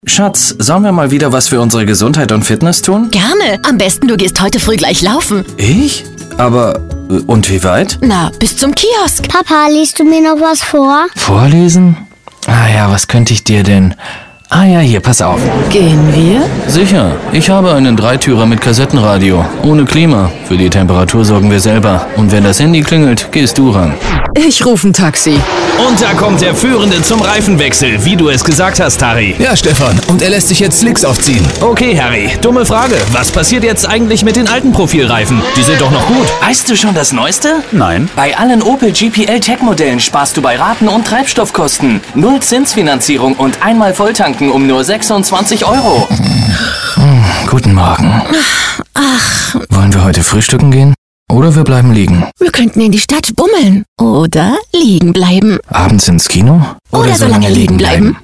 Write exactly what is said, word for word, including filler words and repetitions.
Schatz, sollen wir mal wieder was für unsere Gesundheit und Fitness tun? Gerne. Am besten du gehst heute früh gleich laufen. Ich? Aber, und wie weit? Na, bis zum Kiosk. Papa, liest du mir noch was vor? Vorlesen? Ah ja, was könnte ich dir denn... Ah ja, hier, pass auf. Gehen wir? Sicher, ich habe einen Dreitürer mit Kassettenradio. Ohne Klima. Für die Temperatur sorgen wir selber. Und wenn das Handy klingelt, gehst du ran. Ich rufe ein Taxi. Und da kommt der Führende zum Reifenwechsel, wie du es gesagt hast, Harry. Ja, Stefan, und er lässt sich jetzt Slicks aufziehen. Okay, Harry, dumme Frage. Was passiert jetzt eigentlich mit den alten Profilreifen? Die sind doch noch gut. Weißt du schon das Neueste? Nein. Bei allen Opel G P L Tech-Modellen sparst du bei Raten und Treibstoffkosten. Null Zinsfinanzierung und einmal Volltanken um nur sechsundzwanzig Euro. Hm, guten Morgen. Ach, Wollen wir heute frühstücken gehen? Oder wir bleiben liegen? wir könnten in die Stadt bummeln. Oder liegen bleiben. Abends ins Kino? Oder so lange liegen bleiben.